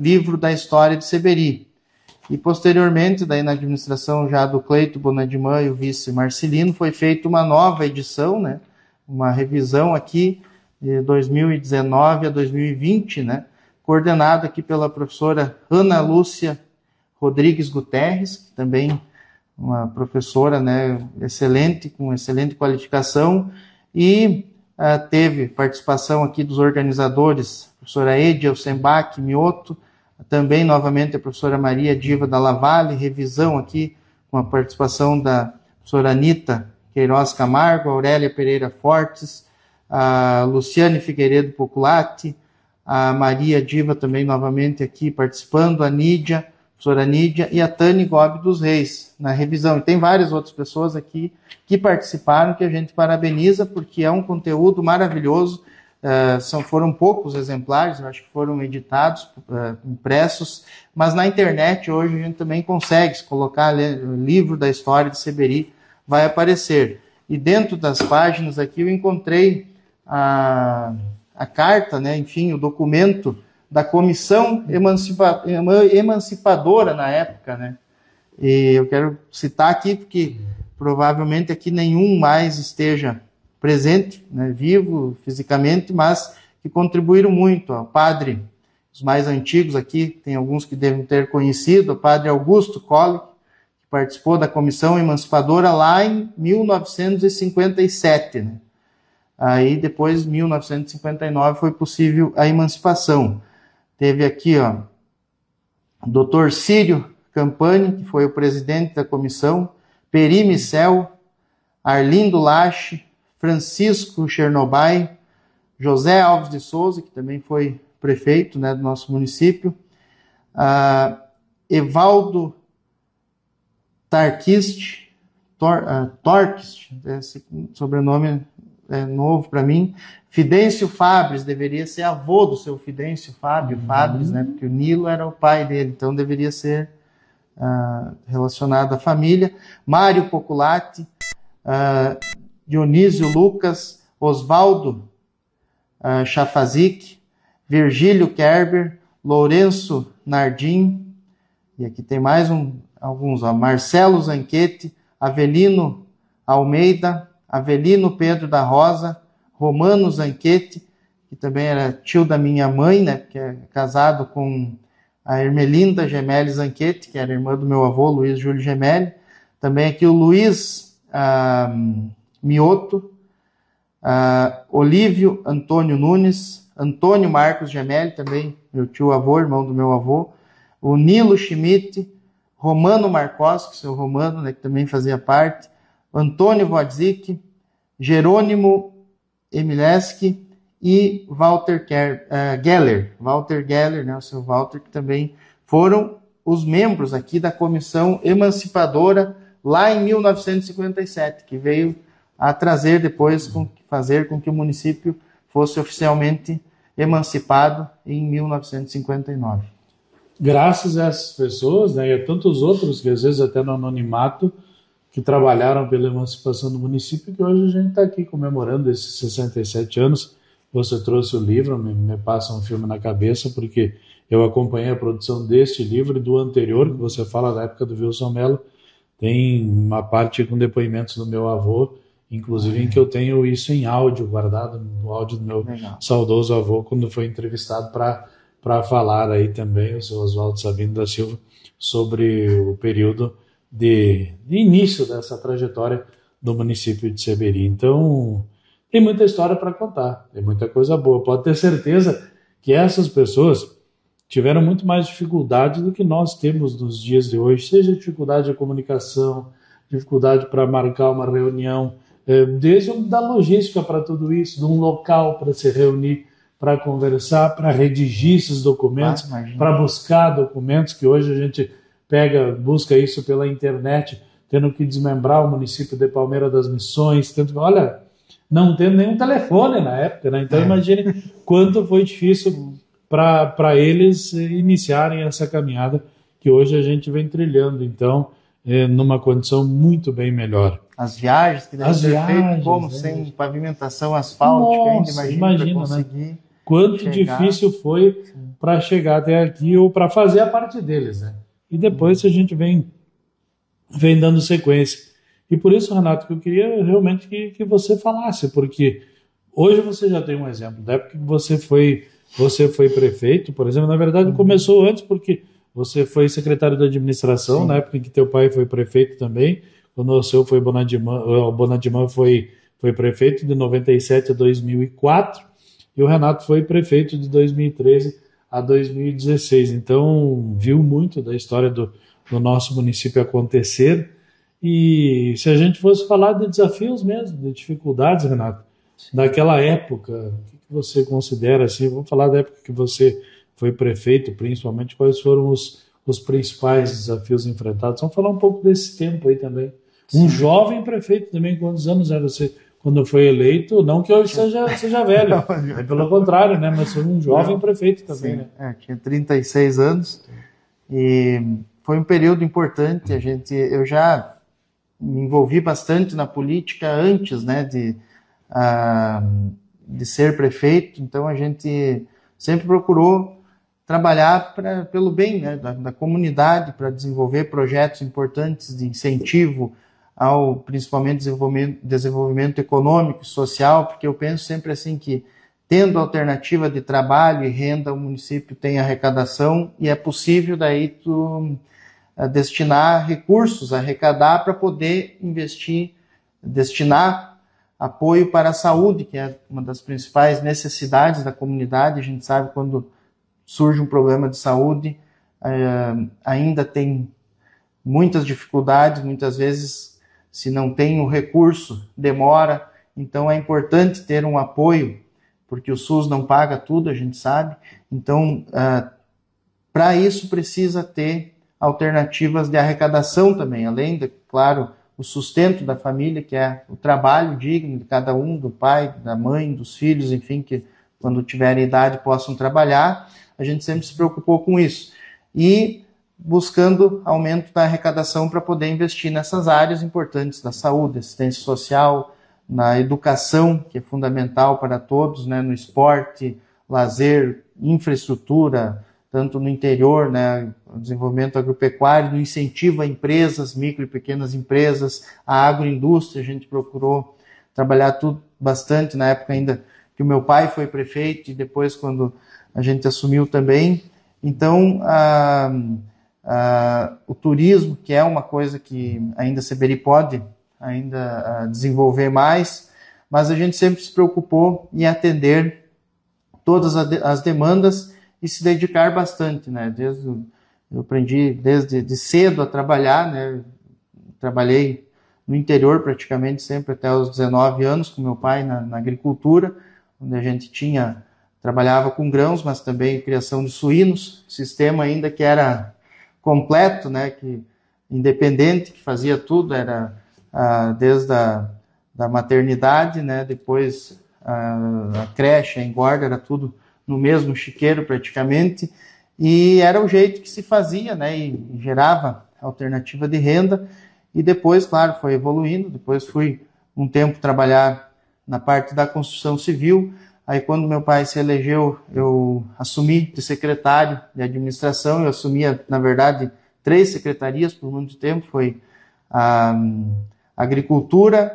livro da história de Seberi. E posteriormente, daí na administração já do Cleito Bonadimã e o vice Marcelino, foi feita uma nova edição, né? Uma revisão aqui de dois mil e dezenove a dois mil e vinte, né? Coordenada aqui pela professora Ana Lúcia Rodrigues Guterres, que também uma professora, né, excelente, com excelente qualificação, e uh, teve participação aqui dos organizadores, a professora Edia Elsenbach Mioto, também novamente a professora Maria Diva da Lavalle, revisão aqui com a participação da professora Anita Queiroz Camargo, Aurélia Pereira Fortes, a Luciane Figueiredo Poculati, a Maria Diva também novamente aqui participando, a Nídia, a professora Nídia, e a Tânia Gobi dos Reis na revisão. E tem várias outras pessoas aqui que participaram, que a gente parabeniza, porque é um conteúdo maravilhoso. Uh, são, foram poucos exemplares, eu acho que foram editados, uh, impressos, mas na internet hoje a gente também consegue, se colocar o livro da história de Seberi, vai aparecer. E dentro das páginas aqui eu encontrei a, a carta, né, enfim, o documento da Comissão Emancipa, Emancipadora na época, né? E eu quero citar aqui porque provavelmente aqui nenhum mais esteja presente, né, vivo fisicamente, mas que contribuíram muito. O padre, os mais antigos aqui, tem alguns que devem ter conhecido, o padre Augusto Colle, que participou da Comissão Emancipadora lá em mil novecentos e cinquenta e sete. Né? Aí depois, em mil novecentos e cinquenta e nove, foi possível a emancipação. Teve aqui, ó, o doutor Círio Campani, que foi o presidente da comissão, Peri Micel, Arlindo Lache, Francisco Chernobyl, José Alves de Souza, que também foi prefeito, né, do nosso município, uh, Evaldo Tarquist, Tor, uh, Torquist, esse sobrenome é novo para mim, Fidêncio Fabres, deveria ser avô do seu Fidêncio Fábio uhum. Fabres, né, porque o Nilo era o pai dele, então deveria ser uh, relacionado à família, Mário Poculati, uh, Dionísio Lucas, Osvaldo uh, Chafazik, Virgílio Kerber, Lourenço Nardim, e aqui tem mais um, alguns, ó, Marcelo Zanquete, Avelino Almeida, Avelino Pedro da Rosa, Romano Zanquete, que também era tio da minha mãe, né, que é casado com a Ermelinda Gemelli Zanquete, que era irmã do meu avô, Luiz Júlio Gemelli. Também aqui o Luiz uh, Mioto, uh, Olívio Antônio Nunes, Antônio Marcos Gemelli, também meu tio-avô, irmão do meu avô, o Nilo Schmidt, Romano Marcos, seu Romano, né, que também fazia parte, Antônio Wodzik, Jerônimo Emileski e Walter Ker, uh, Geller, Walter Geller, né, o seu Walter, que também foram os membros aqui da Comissão Emancipadora lá em mil novecentos e cinquenta e sete, que veio a trazer depois, com, fazer com que o município fosse oficialmente emancipado em mil novecentos e cinquenta e nove. Graças a essas pessoas, né, e a tantos outros que às vezes até no anonimato, que trabalharam pela emancipação do município, que hoje a gente está aqui comemorando esses sessenta e sete anos. Você trouxe o livro, me, me passa um filme na cabeça, porque eu acompanhei a produção deste livro e do anterior, que você fala da época do Wilson Mello. Tem uma parte com depoimentos do meu avô, inclusive em que eu tenho isso em áudio, guardado no áudio do meu Legal. saudoso avô, quando foi entrevistado para falar aí também, o seu Oswaldo Sabino da Silva, sobre o período de, de início dessa trajetória do município de Seberi. Então, tem muita história para contar, tem muita coisa boa. Pode ter certeza que essas pessoas tiveram muito mais dificuldade do que nós temos nos dias de hoje, seja dificuldade de comunicação, dificuldade para marcar uma reunião, desde da logística para tudo isso, de um local para se reunir, para conversar, para redigir esses documentos, para buscar documentos, que hoje a gente pega, busca isso pela internet, tendo que desmembrar o município de Palmeira das Missões, tendo, olha, não tendo nenhum telefone na época, né? Então é. imagine quanto foi difícil para eles iniciarem essa caminhada que hoje a gente vem trilhando, então, é, numa condição muito bem melhor. As viagens que devem As ser viagens, feitas como é. sem pavimentação asfáltica, ainda imagina, imagina, conseguir né? Quanto chegar. difícil foi para chegar até aqui ou para fazer a parte deles, né? E depois a gente vem, vem dando sequência. E por isso, Renato, que eu queria realmente que, que você falasse, porque hoje você já tem um exemplo. Da época que você foi, você foi prefeito, por exemplo, na verdade começou antes porque você foi secretário de administração, Sim. na época em que teu pai foi prefeito também, quando o seu foi Bonadimã, o Bonadimã foi, foi prefeito de noventa e sete a dois mil e quatro, e o Renato foi prefeito de dois mil e treze a dois mil e dezesseis. Então, viu muito da história do, do nosso município acontecer. E se a gente fosse falar de desafios mesmo, de dificuldades, Renato, Sim. daquela época, o que você considera, assim, vamos falar da época que você foi prefeito, principalmente, quais foram os, os principais desafios enfrentados? Vamos falar um pouco desse tempo aí também. Sim. Um jovem prefeito também, quantos anos era você quando foi eleito? Não que hoje seja, seja velho, é pelo contrário, né? Mas foi um jovem prefeito também, Sim. né? É, tinha trinta e seis anos e foi um período importante. A gente, eu já me envolvi bastante na política antes, né, de, uh, de ser prefeito, então a gente sempre procurou trabalhar pra, pelo bem, né, da, da comunidade, para desenvolver projetos importantes de incentivo ao, principalmente, desenvolvimento, desenvolvimento econômico e social, porque eu penso sempre assim que, tendo alternativa de trabalho e renda, o município tem arrecadação e é possível daí tu uh, destinar recursos, arrecadar para poder investir, destinar apoio para a saúde, que é uma das principais necessidades da comunidade. A gente sabe quando surge um problema de saúde, uh, ainda tem muitas dificuldades, muitas vezes, se não tem o recurso, demora. Então é importante ter um apoio, porque o SUS não paga tudo, a gente sabe. Então, uh, para isso precisa ter alternativas de arrecadação também, além de, claro, o sustento da família, que é o trabalho digno de cada um, do pai, da mãe, dos filhos, enfim, que quando tiverem idade possam trabalhar. A gente sempre se preocupou com isso. E buscando aumento da arrecadação para poder investir nessas áreas importantes da saúde, assistência social, na educação, que é fundamental para todos, né, no esporte, lazer, infraestrutura, tanto no interior, né, o desenvolvimento agropecuário, no incentivo a empresas, micro e pequenas empresas, a agroindústria. A gente procurou trabalhar tudo bastante na época ainda que o meu pai foi prefeito e depois quando a gente assumiu também. Então, a, a, o turismo, que é uma coisa que ainda a Seberi pode ainda a desenvolver mais, mas a gente sempre se preocupou em atender todas as demandas e se dedicar bastante, né? Desde, eu aprendi desde de cedo a trabalhar, né? Trabalhei no interior praticamente sempre até os dezenove anos com meu pai na, na agricultura, onde a gente tinha, trabalhava com grãos, mas também criação de suínos, sistema ainda que era completo, né? Que independente, que fazia tudo, era ah, desde a da maternidade, né? Depois a, a creche, a engorda, era tudo no mesmo chiqueiro praticamente, e era o jeito que se fazia, né? E, e gerava alternativa de renda. E depois, claro, foi evoluindo. Depois fui um tempo trabalhar na parte da construção civil. Aí quando meu pai se elegeu, eu assumi de secretário de administração. Eu assumia, na verdade, três secretarias por muito tempo. Foi a agricultura,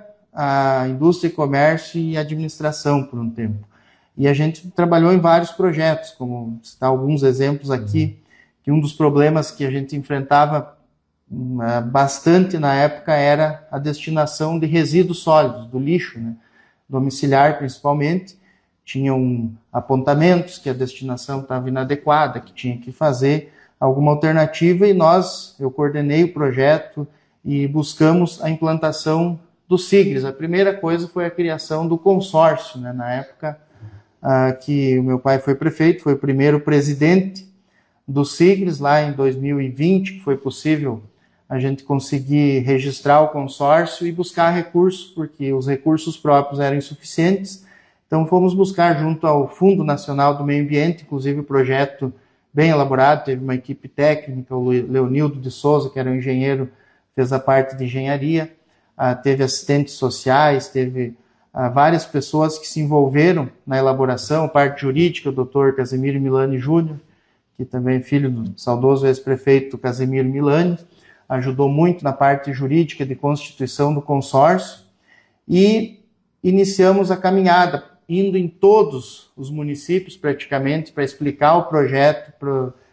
a indústria e comércio e a administração por um tempo. E a gente trabalhou em vários projetos, como citar alguns exemplos aqui, que um dos problemas que a gente enfrentava uh, bastante na época era a destinação de resíduos sólidos, do lixo, né? Domiciliar principalmente. Tinham apontamentos que a destinação estava inadequada, que tinha que fazer alguma alternativa, e nós, eu coordenei o projeto e buscamos a implantação do SIGRES. A primeira coisa foi a criação do consórcio, né? Na época uh, que o meu pai foi prefeito, foi o primeiro presidente do SIGRES, lá em dois mil e vinte, que foi possível a gente conseguir registrar o consórcio e buscar recursos, porque os recursos próprios eram insuficientes. Então fomos buscar junto ao Fundo Nacional do Meio Ambiente, inclusive o projeto bem elaborado, teve uma equipe técnica, o Leonildo de Souza, que era um engenheiro, fez a parte de engenharia, uh, teve assistentes sociais, teve uh, várias pessoas que se envolveram na elaboração, parte jurídica, o doutor Casimiro Milani Júnior, que também é filho do saudoso ex-prefeito Casimiro Milani, ajudou muito na parte jurídica de constituição do consórcio, e iniciamos a caminhada, indo em todos os municípios praticamente para explicar o projeto, para